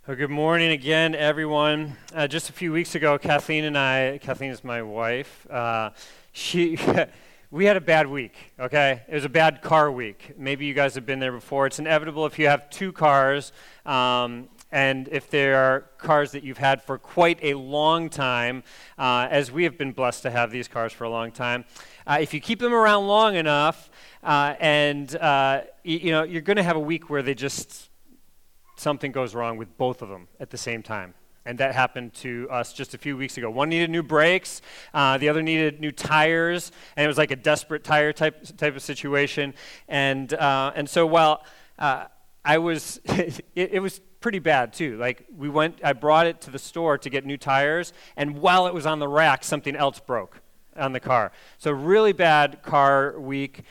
Well, good morning again, everyone. Just a few weeks ago, Kathleen is my wife, we had a bad week, okay? It was a bad car week. Maybe you guys have been there before. It's inevitable if you have two cars, and if there are cars that you've had for quite a long time, as we have been blessed to have these cars for a long time. If you keep them around long enough, you're going to have a week where something goes wrong with both of them at the same time. And that happened to us just a few weeks ago. One needed new brakes, the other needed new tires, and it was like a desperate tire type of situation. And so while I was, it was pretty bad too. Like I brought it to the store to get new tires, and while it was on the rack, something else broke on the car. So really bad car week,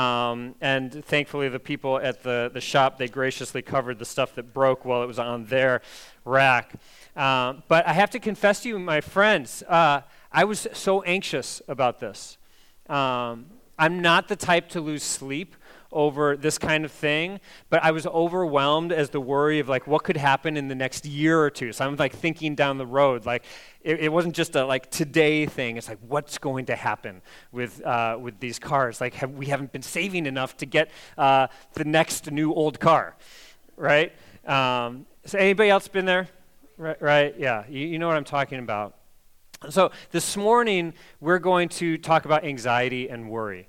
and thankfully the people at the shop, they graciously covered the stuff that broke while it was on their rack. But I have to confess to you, my friends, I was so anxious about this. I'm not the type to lose sleep over this kind of thing, but I was overwhelmed as the worry of what could happen in the next year or two. So I'm thinking down the road, it wasn't just a today thing. It's what's going to happen with these cars? We haven't been saving enough to get the next new old car, right? So anybody else been there? Right? Yeah, you know what I'm talking about. So this morning we're going to talk about anxiety and worry.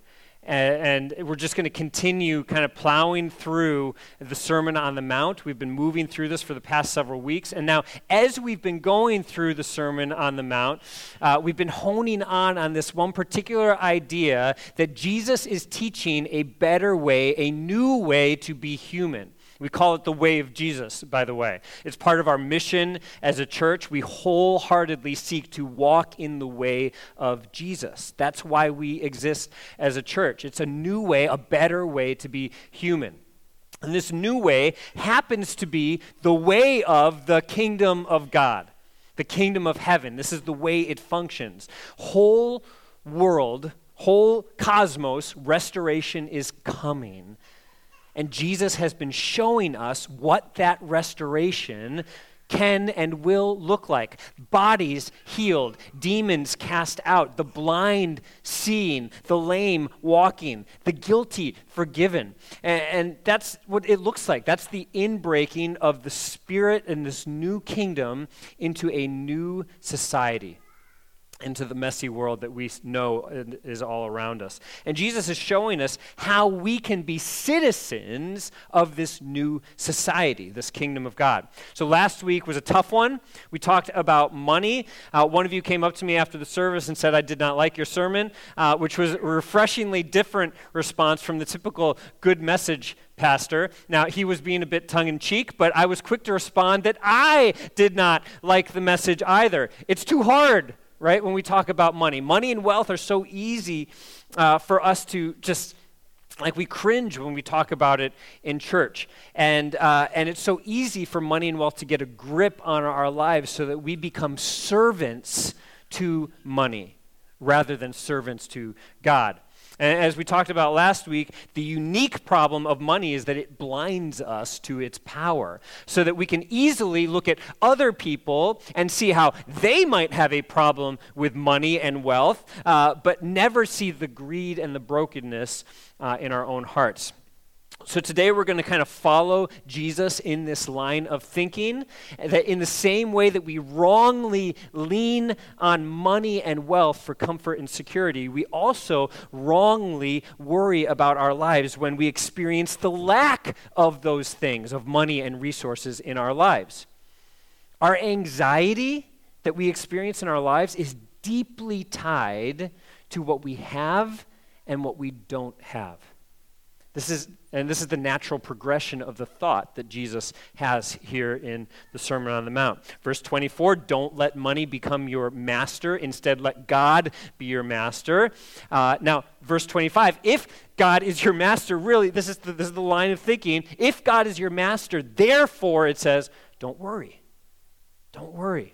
And we're just going to continue kind of plowing through the Sermon on the Mount. We've been moving through this for the past several weeks. And now, as we've been going through the Sermon on the Mount, we've been honing on this one particular idea that Jesus is teaching a better way, a new way to be human. We call it the way of Jesus, by the way. It's part of our mission as a church. We wholeheartedly seek to walk in the way of Jesus. That's why we exist as a church. It's a new way, a better way to be human. And this new way happens to be the way of the kingdom of God, the kingdom of heaven. This is the way it functions. Whole world, whole cosmos, restoration is coming. And Jesus has been showing us what that restoration can and will look like. Bodies healed, demons cast out, the blind seeing, the lame walking, the guilty forgiven. And that's what it looks like. That's the inbreaking of the Spirit in this new kingdom into a new society, into the messy world that we know is all around us. And Jesus is showing us how we can be citizens of this new society, this kingdom of God. So last week was a tough one. We talked about money. One of you came up to me after the service and said, I did not like your sermon, which was a refreshingly different response from the typical good message pastor. Now, he was being a bit tongue-in-cheek, but I was quick to respond that I did not like the message either. It's too hard, right, when we talk about money. Money and wealth are so easy for us to just, we cringe when we talk about it in church. And it's so easy for money and wealth to get a grip on our lives so that we become servants to money rather than servants to God. And as we talked about last week, the unique problem of money is that it blinds us to its power, so that we can easily look at other people and see how they might have a problem with money and wealth, but never see the greed and the brokenness in our own hearts. So today we're going to kind of follow Jesus in this line of thinking, that in the same way that we wrongly lean on money and wealth for comfort and security, we also wrongly worry about our lives when we experience the lack of those things, of money and resources in our lives. Our anxiety that we experience in our lives is deeply tied to what we have and what we don't have. This is the natural progression of the thought that Jesus has here in the Sermon on the Mount. Verse 24, don't let money become your master. Instead, let God be your master. Now, verse 25, if God is your master, really, this is the line of thinking. If God is your master, therefore, it says, don't worry. Don't worry.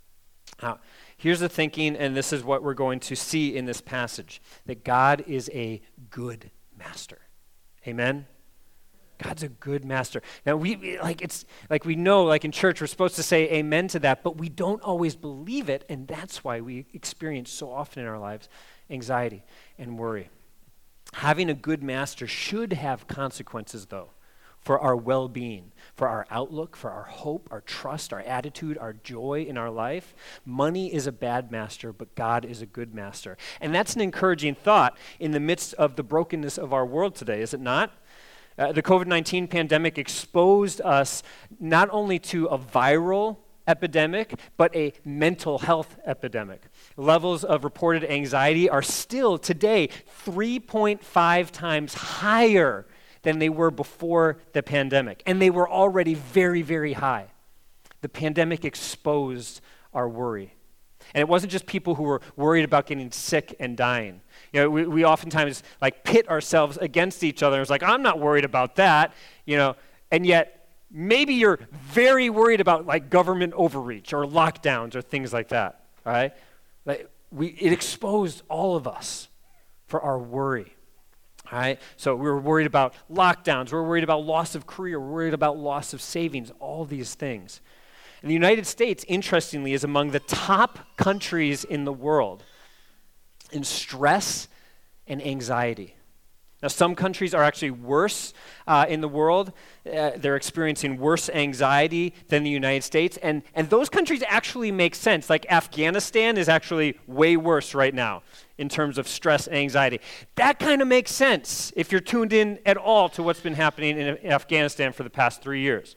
Now, here's the thinking, and this is what we're going to see in this passage, that God is a good master. Amen? God's a good master. Now we know, like in church, we're supposed to say amen to that, but we don't always believe it, and that's why we experience so often in our lives anxiety and worry. Having a good master should have consequences, though, for our well-being, for our outlook, for our hope, our trust, our attitude, our joy in our life. Money is a bad master, but God is a good master. And that's an encouraging thought in the midst of the brokenness of our world today, is it not? The COVID-19 pandemic exposed us not only to a viral epidemic, but a mental health epidemic. Levels of reported anxiety are still today 3.5 times higher than they were before the pandemic. And they were already very, very high. The pandemic exposed our worry. And it wasn't just people who were worried about getting sick and dying. You know, we oftentimes like pit ourselves against each other. It's like, I'm not worried about that, and yet maybe you're very worried about like government overreach or lockdowns or things like that, all right? It exposed all of us for our worry. All right, so we were worried about lockdowns, we were worried about loss of career, we were worried about loss of savings, all these things. And the United States, interestingly, is among the top countries in the world in stress and anxiety. Now, some countries are actually worse in the world. They're experiencing worse anxiety than the United States. And those countries actually make sense. Like Afghanistan is actually way worse right now in terms of stress and anxiety. That kind of makes sense if you're tuned in at all to what's been happening in Afghanistan for the past 3 years.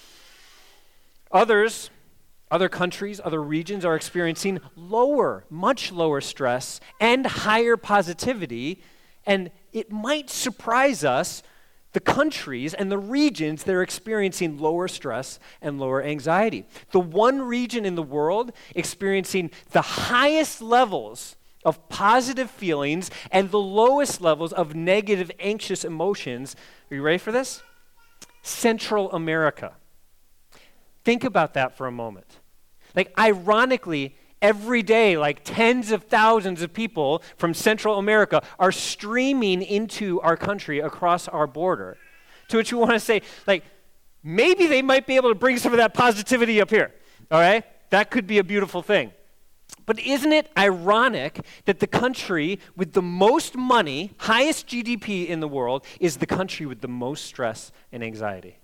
Other countries, other regions are experiencing much lower stress and higher positivity. And it might surprise us, the countries and the regions that are experiencing lower stress and lower anxiety. The one region in the world experiencing the highest levels of positive feelings and the lowest levels of negative, anxious emotions. Are you ready for this? Central America. Think about that for a moment. Like, ironically, every day, like tens of thousands of people from Central America are streaming into our country across our border. To which we want to say, like, maybe they might be able to bring some of that positivity up here, all right? That could be a beautiful thing. But isn't it ironic that the country with the most money, highest GDP in the world, is the country with the most stress and anxiety?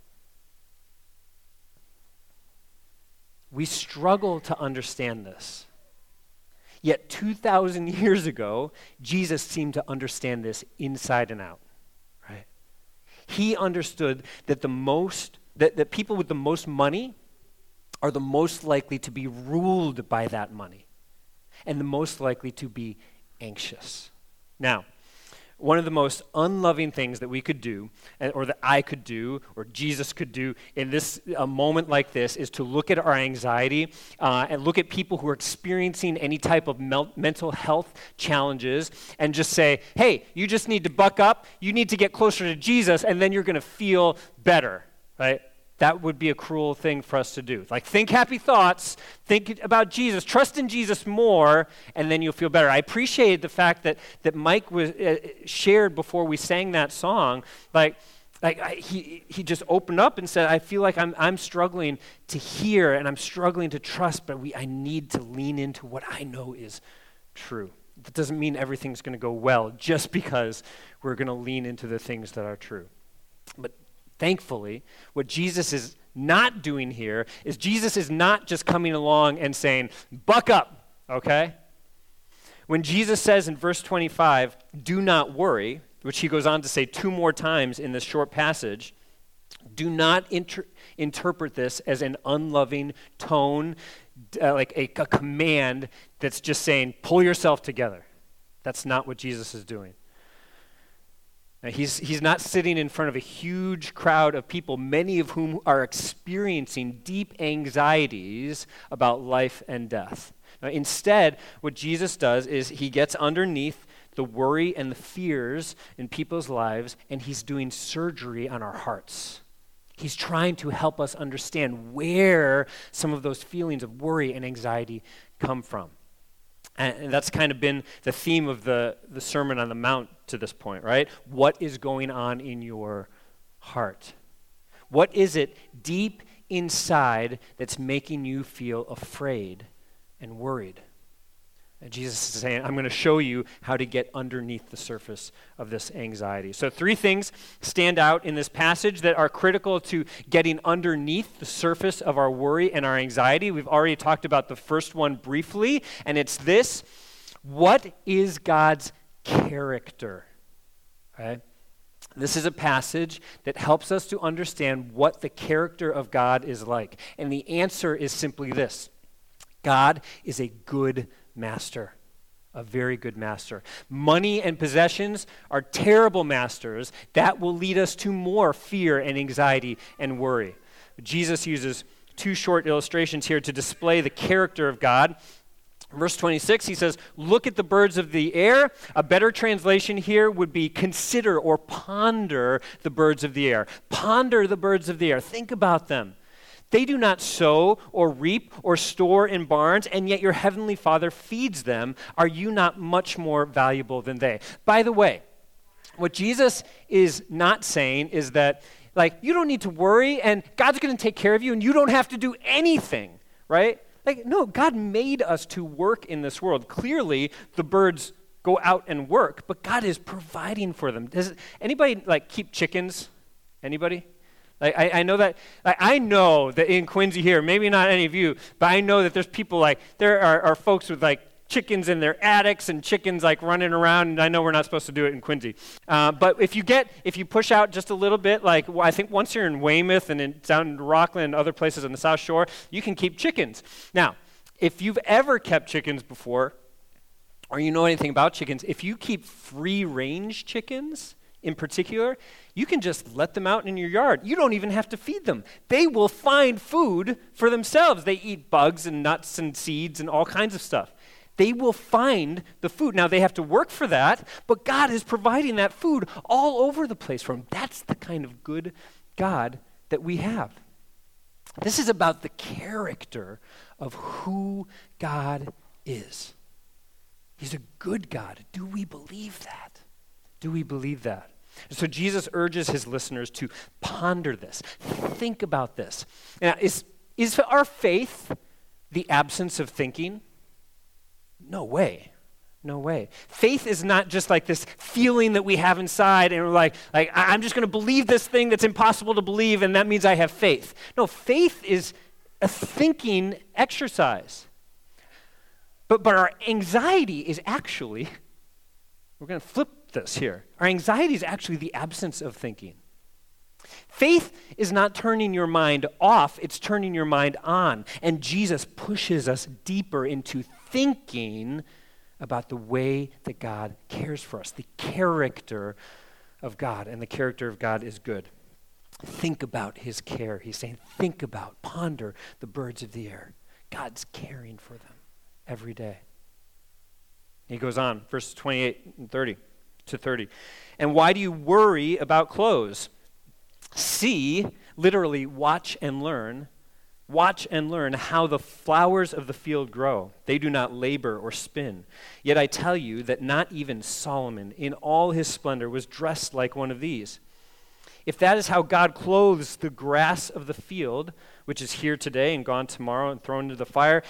We struggle to understand this. Yet 2,000 years ago, Jesus seemed to understand this inside and out, right? He understood that that people with the most money are the most likely to be ruled by that money and the most likely to be anxious. Now, one of the most unloving things that we could do, or that I could do, or Jesus could do in a moment like this, is to look at our anxiety and look at people who are experiencing any type of mental health challenges and just say, hey, you just need to buck up, you need to get closer to Jesus, and then you're going to feel better, right? That would be a cruel thing for us to do. Like, think happy thoughts, think about Jesus, trust in Jesus more, and then you'll feel better. I appreciated the fact that Mike was shared before we sang that song. He just opened up and said, I feel like I'm struggling to hear and I'm struggling to trust, but I need to lean into what I know is true. That doesn't mean everything's going to go well just because we're going to lean into the things that are true. But thankfully, what Jesus is not doing here is Jesus is not just coming along and saying, buck up, okay? When Jesus says in verse 25, do not worry, which he goes on to say 2 more times in this short passage, do not interpret this as an unloving tone, like a command that's just saying, pull yourself together. That's not what Jesus is doing. Now, he's not sitting in front of a huge crowd of people, many of whom are experiencing deep anxieties about life and death. Now, instead, what Jesus does is he gets underneath the worry and the fears in people's lives, and he's doing surgery on our hearts. He's trying to help us understand where some of those feelings of worry and anxiety come from. And that's kind of been the theme of the Sermon on the Mount to this point, right? What is going on in your heart? What is it deep inside that's making you feel afraid and worried? And Jesus is saying, I'm going to show you how to get underneath the surface of this anxiety. So 3 things stand out in this passage that are critical to getting underneath the surface of our worry and our anxiety. We've already talked about the first one briefly, and it's this: what is God's character? Okay? This is a passage that helps us to understand what the character of God is like. And the answer is simply this: God is a good master, a very good master. Money and possessions are terrible masters that will lead us to more fear and anxiety and worry. Jesus uses 2 short illustrations here to display the character of God. Verse 26, he says, look at the birds of the air. A better translation here would be consider or ponder the birds of the air. Ponder the birds of the air. Think about them. They do not sow or reap or store in barns, and yet your heavenly Father feeds them. Are you not much more valuable than they? By the way, what Jesus is not saying is that, you don't need to worry, and God's going to take care of you, and you don't have to do anything, right? No, God made us to work in this world. Clearly, the birds go out and work, but God is providing for them. Does anybody, keep chickens? Anybody? I know that in Quincy here, maybe not any of you, but I know that there's people there are folks with chickens in their attics and chickens running around, and I know we're not supposed to do it in Quincy. But if you push out just a little bit, I think once you're in Weymouth and down in Rockland and other places on the South Shore, you can keep chickens. Now, if you've ever kept chickens before, or you know anything about chickens, if you keep free-range chickens, in particular, you can just let them out in your yard. You don't even have to feed them. They will find food for themselves. They eat bugs and nuts and seeds and all kinds of stuff. They will find the food. Now, they have to work for that, but God is providing that food all over the place for them. That's the kind of good God that we have. This is about the character of who God is. He's a good God. Do we believe that? Do we believe that? So Jesus urges his listeners to ponder this. Think about this. Now, is our faith the absence of thinking? No way. No way. Faith is not just this feeling that we have inside and we're I'm just going to believe this thing that's impossible to believe, and that means I have faith. No, faith is a thinking exercise. But our anxiety is actually, we're going to flip this here. Our anxiety is actually the absence of thinking. Faith is not turning your mind off, it's turning your mind on. And Jesus pushes us deeper into thinking about the way that God cares for us, the character of God. And the character of God is good. Think about his care. He's saying, ponder the birds of the air. God's caring for them every day. He goes on, verses 28 and 30. To 30. And why do you worry about clothes? See, literally watch and learn how the flowers of the field grow. They do not labor or spin. Yet I tell you that not even Solomon in all his splendor was dressed like one of these. If that is how God clothes the grass of the field, which is here today and gone tomorrow and thrown into the fire,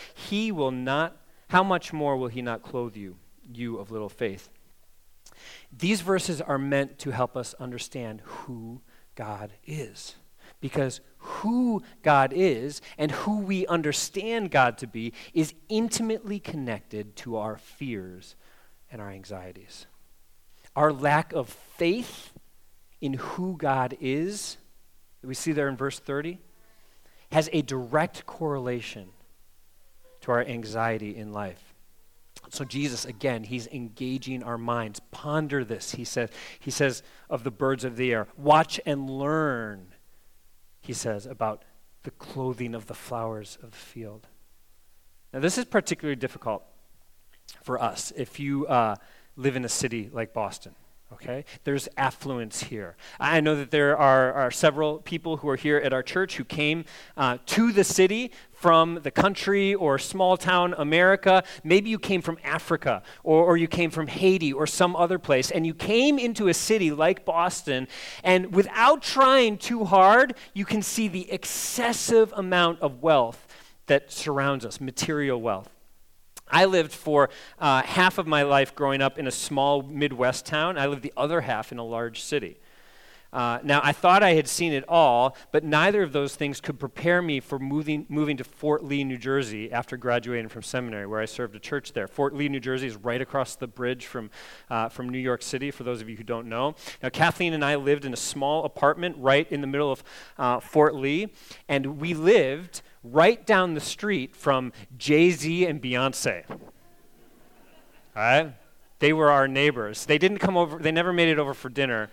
how much more will he not clothe you, you of little faith? These verses are meant to help us understand who God is. Because who God is and who we understand God to be is intimately connected to our fears and our anxieties. Our lack of faith in who God is, that we see there in verse 30, has a direct correlation to our anxiety in life. So Jesus, again, he's engaging our minds. Ponder this, he says of the birds of the air. Watch and learn, he says, about the clothing of the flowers of the field. Now, this is particularly difficult for us if you live in a city like Boston. Okay? There's affluence here. I know that there are several people who are here at our church who came to the city from the country or small town America. Maybe you came from Africa or you came from Haiti or some other place, and you came into a city like Boston, and without trying too hard, you can see the excessive amount of wealth that surrounds us, material wealth. I lived for half of my life growing up in a small Midwest town. I lived the other half in a large city. Now, I thought I had seen it all, but neither of those things could prepare me for moving to Fort Lee, New Jersey after graduating from seminary, where I served a church there. Fort Lee, New Jersey is right across the bridge from New York City, for those of you who don't know. Now, Kathleen and I lived in a small apartment right in the middle of Fort Lee, and we lived right down the street from Jay-Z and Beyonce. All right? They were our neighbors. They didn't come over, they never made it over for dinner.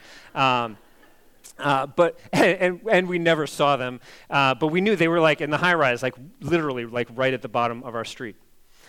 But we never saw them. But we knew they were like in the high rise, like literally like right at the bottom of our street.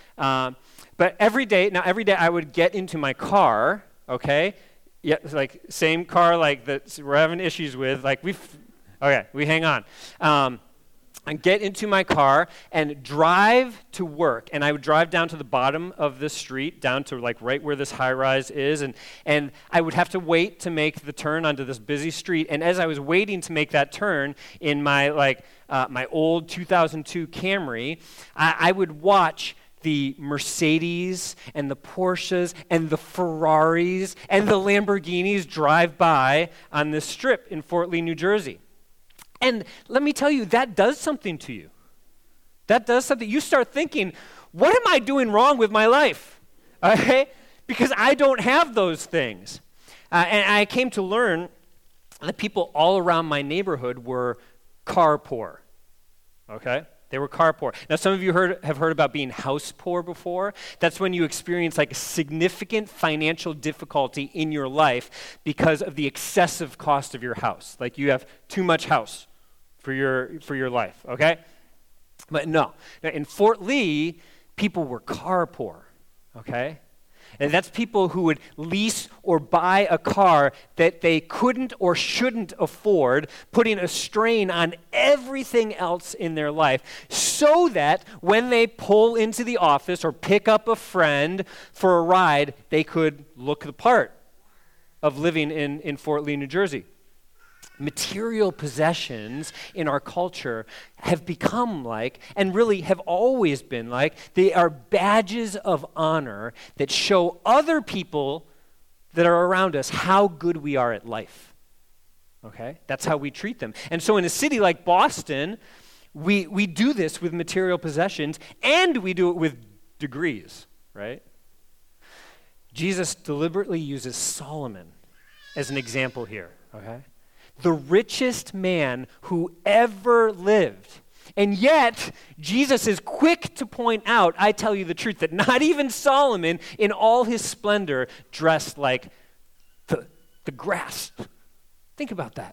But every day I would get into my car, okay? Yeah, like same car like that we're having issues with. Like we hang on. And get into my car and drive to work. And I would drive down to the bottom of the street, down to like right where this high rise is. And I would have to wait to make the turn onto this busy street. And as I was waiting to make that turn in my my old 2002 Camry, I would watch the Mercedes and the Porsches and the Ferraris and the Lamborghinis drive by on this strip in Fort Lee, New Jersey. And let me tell you, that does something to you. That does something. You start thinking, what am I doing wrong with my life? Okay? Because I don't have those things. And I came to learn that people all around my neighborhood were car poor. Okay? They were car poor. Now, some of you have heard about being house poor before. That's when you experience like a significant financial difficulty in your life because of the excessive cost of your house. Like you have too much house for your life, okay? But no. Now, in Fort Lee, people were car poor, okay? And that's people who would lease or buy a car that they couldn't or shouldn't afford, putting a strain on everything else in their life, so that when they pull into the office or pick up a friend for a ride, they could look the part of living in Fort Lee, New Jersey. Material possessions in our culture have become like, and really have always been like, they are badges of honor that show other people that are around us how good we are at life. Okay? That's how we treat them. And so in a city like Boston, we do this with material possessions, and we do it with degrees, right? Jesus deliberately uses Solomon as an example here, okay? The richest man who ever lived. And yet, Jesus is quick to point out, I tell you the truth, that not even Solomon in all his splendor dressed like the grass. Think about that.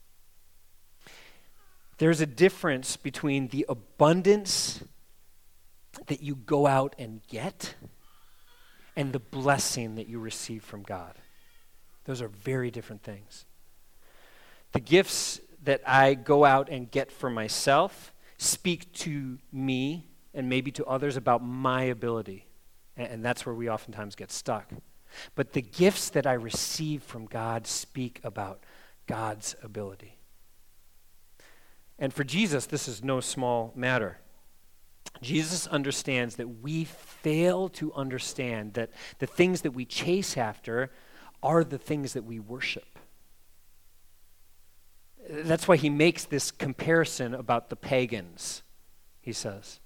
There's a difference between the abundance that you go out and get and the blessing that you receive from God. Those are very different things. The gifts that I go out and get for myself speak to me and maybe to others about my ability. And that's where we oftentimes get stuck. But the gifts that I receive from God speak about God's ability. And for Jesus, this is no small matter. Jesus understands that we fail to understand that the things that we chase after are the things that we worship. That's why he makes this comparison about the pagans, he says.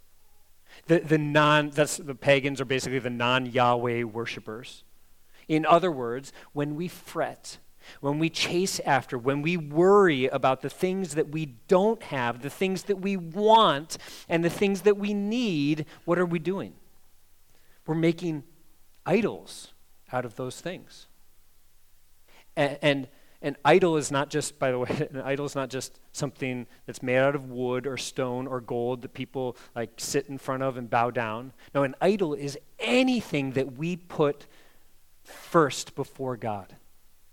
The pagans are basically the non-Yahweh worshipers. In other words, when we fret, when we chase after, when we worry about the things that we don't have, the things that we want, and the things that we need, what are we doing? We're making idols out of those things. And an idol is not just, by the way, an idol is not just something that's made out of wood or stone or gold that people like sit in front of and bow down. No, an idol is anything that we put first before God.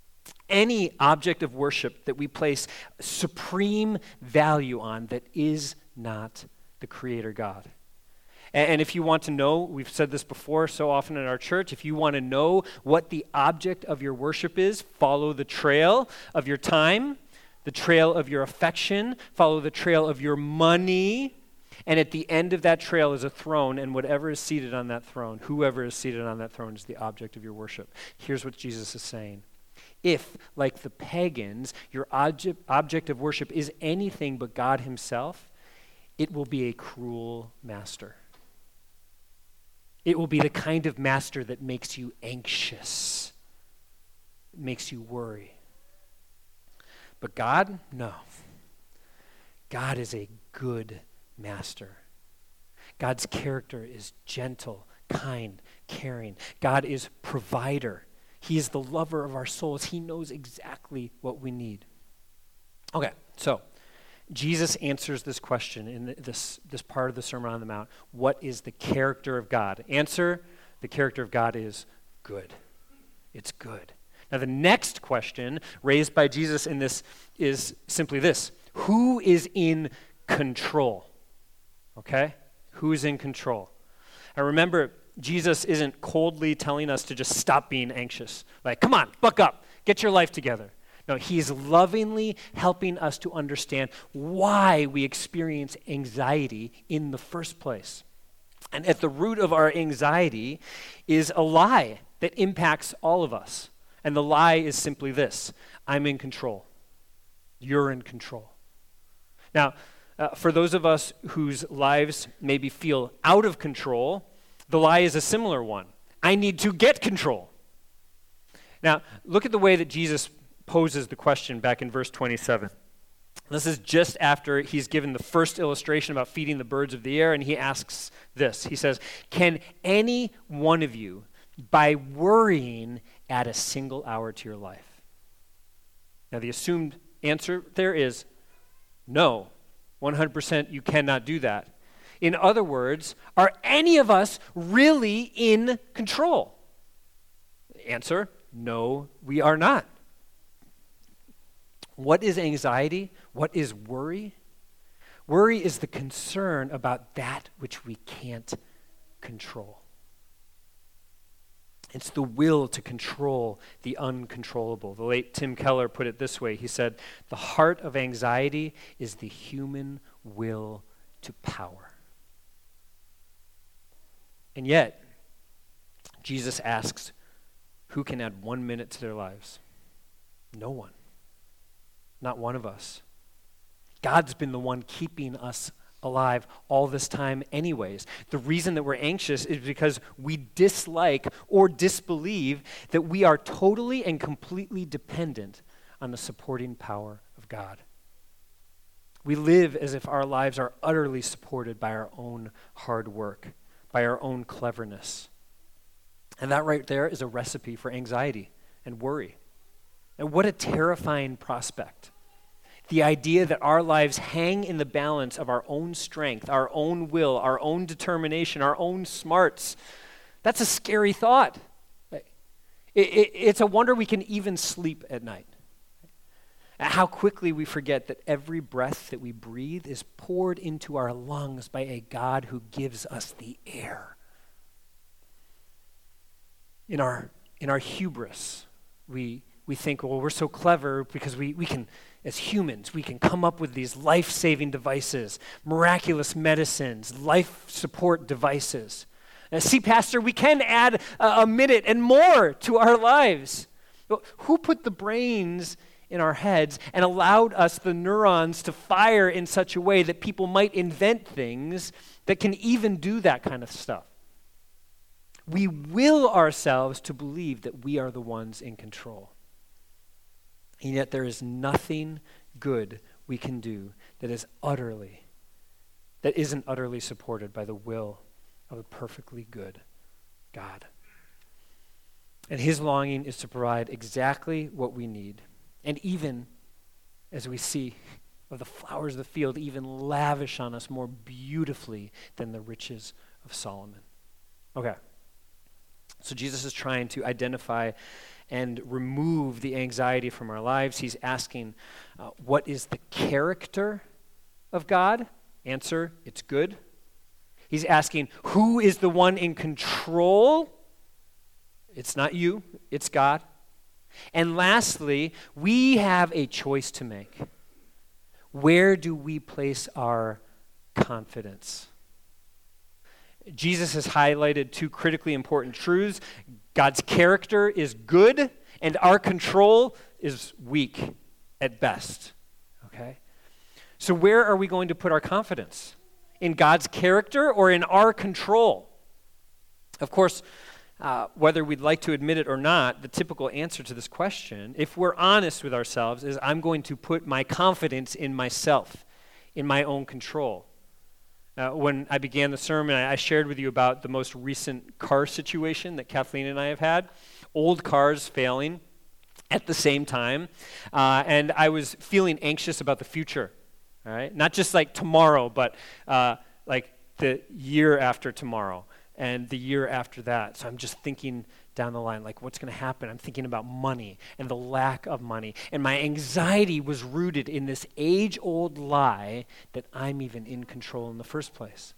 any object of worship that we place supreme value on that is not the Creator God. And if you want to know, we've said this before so often in our church, if you want to know what the object of your worship is, follow the trail of your time, the trail of your affection, follow the trail of your money, and at the end of that trail is a throne, and whatever is seated on that throne, whoever is seated on that throne is the object of your worship. Here's what Jesus is saying. If, like the pagans, your object of worship is anything but God himself, it will be a cruel master. It will be the kind of master that makes you anxious, makes you worry. But God, no. God is a good master. God's character is gentle, kind, caring. God is provider. He is the lover of our souls. He knows exactly what we need. Okay, so Jesus answers this question in this part of the Sermon on the Mount. What is the character of God? Answer, the character of God is good. It's good. Now the next question raised by Jesus in this is simply this. Who is in control? Okay? Who is in control? Now remember, Jesus isn't coldly telling us to just stop being anxious. Like, come on, buck up, get your life together. No, he's lovingly helping us to understand why we experience anxiety in the first place. And at the root of our anxiety is a lie that impacts all of us. And the lie is simply this: I'm in control. You're in control. Now, for those of us whose lives maybe feel out of control, the lie is a similar one. I need to get control. Now, look at the way that Jesus poses the question back in verse 27. This is just after he's given the first illustration about feeding the birds of the air, and he asks this. He says, can any one of you, by worrying, add a single hour to your life? Now, the assumed answer there is no. 100% you cannot do that. In other words, are any of us really in control? Answer, no, we are not. What is anxiety? What is worry? Worry is the concern about that which we can't control. It's the will to control the uncontrollable. The late Tim Keller put it this way. He said, the heart of anxiety is the human will to power. And yet, Jesus asks, who can add 1 minute to their lives? No one. Not one of us. God's been the one keeping us alive all this time anyways. The reason that we're anxious is because we dislike or disbelieve that we are totally and completely dependent on the supporting power of God. We live as if our lives are utterly supported by our own hard work, by our own cleverness. And that right there is a recipe for anxiety and worry. And what a terrifying prospect. The idea that our lives hang in the balance of our own strength, our own will, our own determination, our own smarts. That's a scary thought. It's a wonder we can even sleep at night. How quickly we forget that every breath that we breathe is poured into our lungs by a God who gives us the air. In our hubris, we think, well, we're so clever because we can, as humans, we can come up with these life-saving devices, miraculous medicines, life support devices. See, Pastor, we can add a minute and more to our lives. Well, who put the brains in our heads and allowed us the neurons to fire in such a way that people might invent things that can even do that kind of stuff? We will ourselves to believe that we are the ones in control. And yet there is nothing good we can do that isn't utterly supported by the will of a perfectly good God. And his longing is to provide exactly what we need. And even, as we see of the flowers of the field, even lavish on us more beautifully than the riches of Solomon. Okay. So Jesus is trying to identify and remove the anxiety from our lives. He's asking, what is the character of God? Answer, it's good. He's asking, who is the one in control? It's not you, it's God. And lastly, we have a choice to make. Where do we place our confidence? Jesus has highlighted two critically important truths. God's character is good, and our control is weak at best. Okay? So where are we going to put our confidence? In God's character or in our control? Of course, whether we'd like to admit it or not, the typical answer to this question, if we're honest with ourselves, is I'm going to put my confidence in myself, in my own control. When I began the sermon, I shared with you about the most recent car situation that Kathleen and I have had. Old cars failing at the same time. And I was feeling anxious about the future. All right? Not just like tomorrow, but like the year after tomorrow and the year after that. So I'm just thinking down the line, like what's going to happen? I'm thinking about money and the lack of money. And my anxiety was rooted in this age-old lie that I'm even in control in the first place.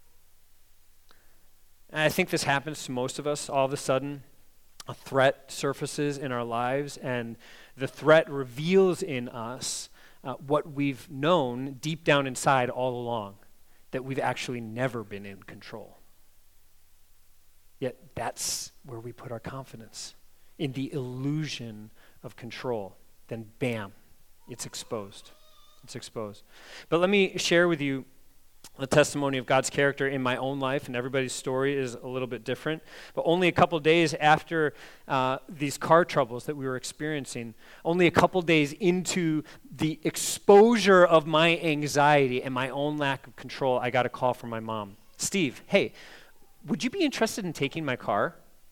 And I think this happens to most of us. All of a sudden, a threat surfaces in our lives, and the threat reveals in us what we've known deep down inside all along, that we've actually never been in control. Yet that's where we put our confidence, in the illusion of control. Then bam, it's exposed. It's exposed. But let me share with you the testimony of God's character in my own life, and everybody's story is a little bit different. But only a couple days after these car troubles that we were experiencing, only a couple days into the exposure of my anxiety and my own lack of control, I got a call from my mom. Steve, hey, would you be interested in taking my car?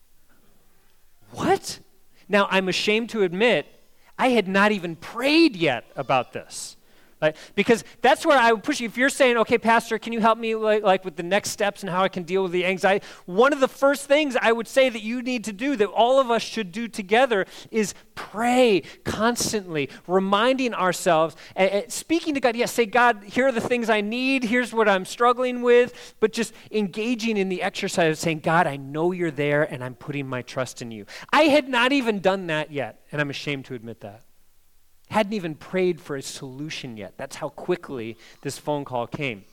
What? Now, I'm ashamed to admit, I had not even prayed yet about this. Right? Because that's where I would push you. If you're saying, okay, Pastor, can you help me like with the next steps and how I can deal with the anxiety? One of the first things I would say that you need to do, that all of us should do together, is pray constantly, reminding ourselves, and speaking to God. Yes, say, God, here are the things I need. Here's what I'm struggling with. But just engaging in the exercise of saying, God, I know you're there, and I'm putting my trust in you. I had not even done that yet, and I'm ashamed to admit that. Hadn't even prayed for a solution yet. That's how quickly this phone call came.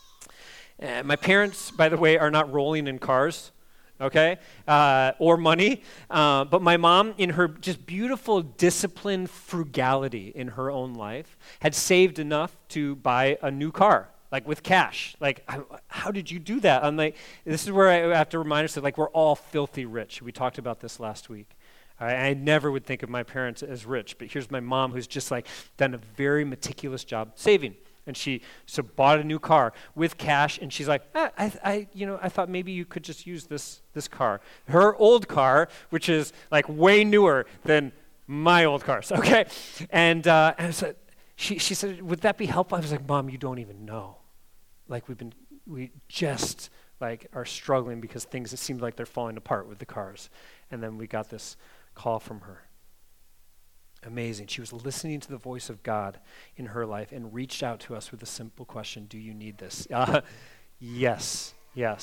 My parents, by the way, are not rolling in cars, okay, or money. But my mom, in her just beautiful, disciplined frugality in her own life, had saved enough to buy a new car, like with cash. Like, how did you do that? I'm like, this is where I have to remind us that, like, we're all filthy rich. We talked about this last week. I never would think of my parents as rich, but here's my mom who's just like done a very meticulous job saving. And she bought a new car with cash, and she's like, I thought maybe you could just use this car. Her old car, which is like way newer than my old cars, okay? And I said, she said, would that be helpful? I was like, Mom, you don't even know. Like we just like are struggling because things, it seemed like they're falling apart with the cars. And then we got this call from her. Amazing. She was listening to the voice of God in her life and reached out to us with a simple question, do you need this? Yes.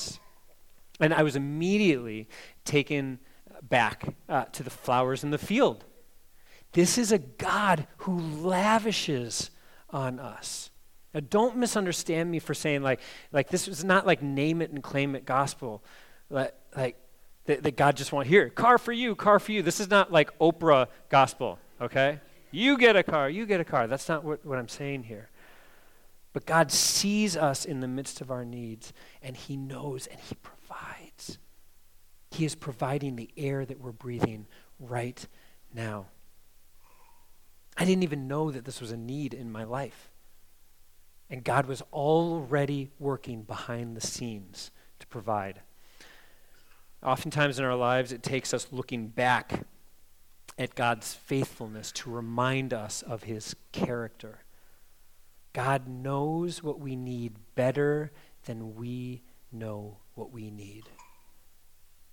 And I was immediately taken back to the flowers in the field. This is a God who lavishes on us. Now, don't misunderstand me for saying like this is not like name it and claim it gospel. That God just wants, here, car for you. This is not like Oprah gospel, okay? You get a car. That's not what I'm saying here. But God sees us in the midst of our needs, and he knows and he provides. He is providing the air that we're breathing right now. I didn't even know that this was a need in my life. And God was already working behind the scenes to provide. Oftentimes in our lives, it takes us looking back at God's faithfulness to remind us of his character. God knows what we need better than we know what we need.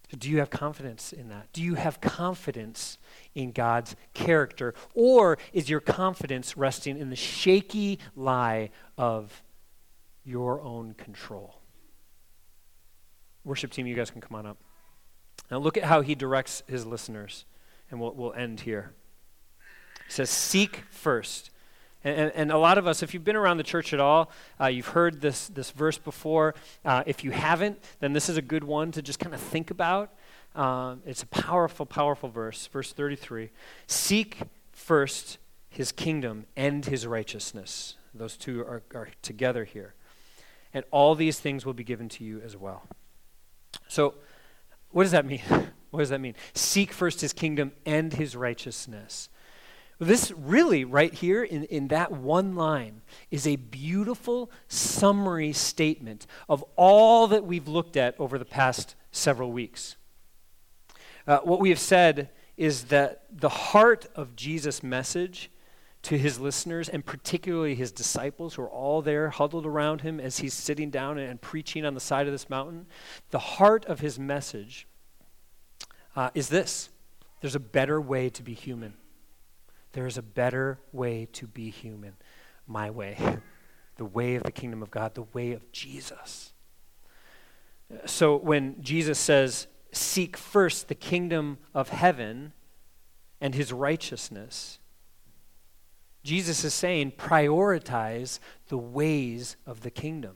Do you have confidence in that? Do you have confidence in God's character? Or is your confidence resting in the shaky lie of your own control? Worship team, you guys can come on up. Now look at how he directs his listeners, and we'll end here. He says, seek first. And a lot of us, if you've been around the church at all, you've heard this verse before. If you haven't, then this is a good one to just kind of think about. It's a powerful, powerful verse. Verse 33, seek first his kingdom and his righteousness. Those two are together here. And all these things will be given to you as well. So what does that mean? What does that mean? Seek first his kingdom and his righteousness. This really, right here in that one line, is a beautiful summary statement of all that we've looked at over the past several weeks. What we have said is that the heart of Jesus' message to his listeners, and particularly his disciples who are all there huddled around him as he's sitting down and preaching on the side of this mountain, the heart of his message is this: there's a better way to be human. There is a better way to be human. My way. The way of the kingdom of God. The way of Jesus. So when Jesus says, seek first the kingdom of heaven and his righteousness, Jesus is saying, prioritize the ways of the kingdom.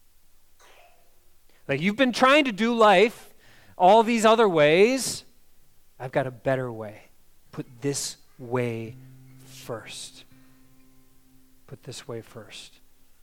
Like, you've been trying to do life all these other ways. I've got a better way. Put this way first. Put this way first.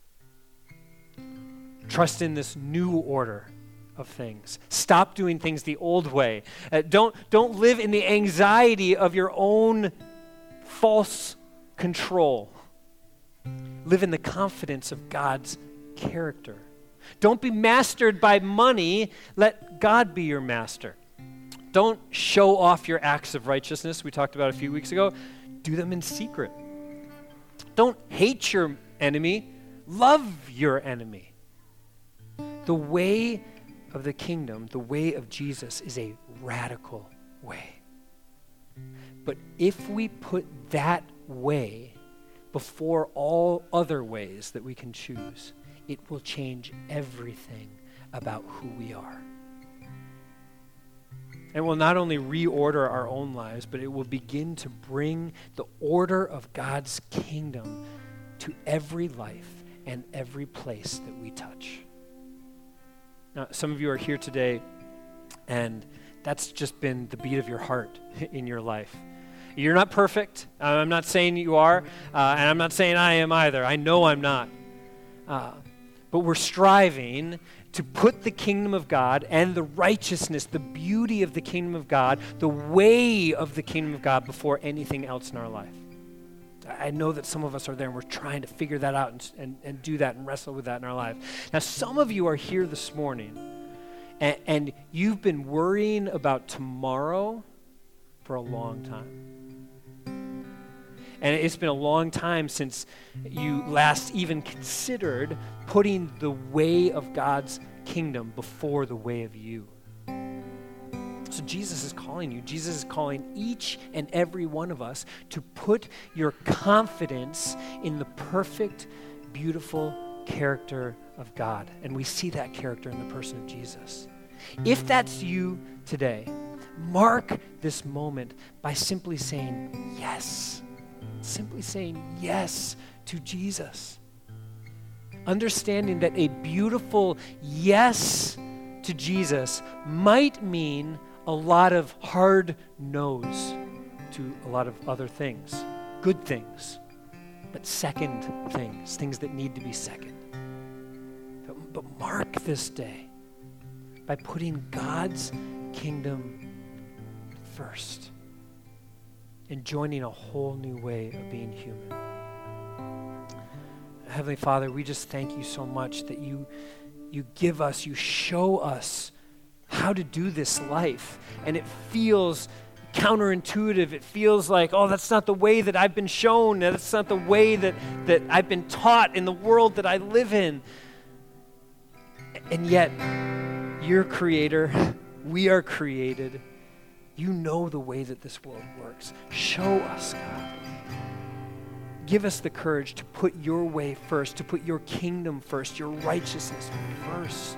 Trust in this new order of things. Stop doing things the old way. Don't live in the anxiety of your own false control. Live in the confidence of God's character. Don't be mastered by money. Let God be your master. Don't show off your acts of righteousness we talked about a few weeks ago. Do them in secret. Don't hate your enemy. Love your enemy. The way of the kingdom, the way of Jesus, is a radical way. But if we put that way before all other ways that we can choose, it will change everything about who we are. And will not only reorder our own lives, but it will begin to bring the order of God's kingdom to every life and every place that we touch. Now, some of you are here today, and that's just been the beat of your heart in your life. You're not perfect. I'm not saying you are, and I'm not saying I am either. I know I'm not. But we're striving to put the kingdom of God and the righteousness, the beauty of the kingdom of God, the way of the kingdom of God before anything else in our life. I know that some of us are there and we're trying to figure that out and do that and wrestle with that in our life. Now, some of you are here this morning and you've been worrying about tomorrow for a long time. And it's been a long time since you last even considered putting the way of God's kingdom before the way of you. So Jesus is calling you. Jesus is calling each and every one of us to put your confidence in the perfect, beautiful character of God. And we see that character in the person of Jesus. If that's you today, mark this moment by simply saying yes. Simply saying yes to Jesus. Understanding that a beautiful yes to Jesus might mean a lot of hard no's to a lot of other things, good things, but second things, things that need to be second. But mark this day by putting God's kingdom first and joining a whole new way of being human. Heavenly Father, we just thank you so much that you give us, you show us how to do this life. And it feels counterintuitive. It feels like, oh, that's not the way that I've been shown. That's not the way that I've been taught in the world that I live in. And yet, your creator, We are created. You know the way that this world works. Show us, God. Give us the courage to put your way first, to put your kingdom first, your righteousness first.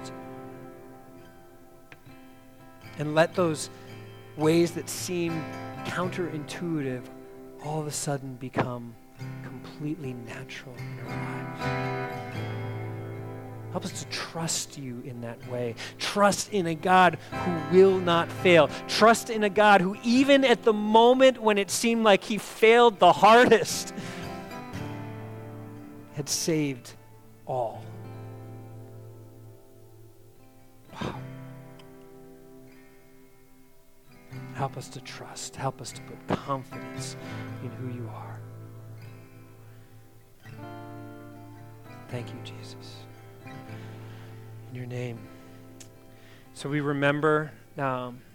And let those ways that seem counterintuitive all of a sudden become completely natural in our lives. Help us to trust you in that way. Trust in a God who will not fail. Trust in a God who, even at the moment when it seemed like he failed the hardest, had saved all. Wow. Help us to trust. Help us to put confidence in who you are. Thank you, Jesus. In your name. So we remember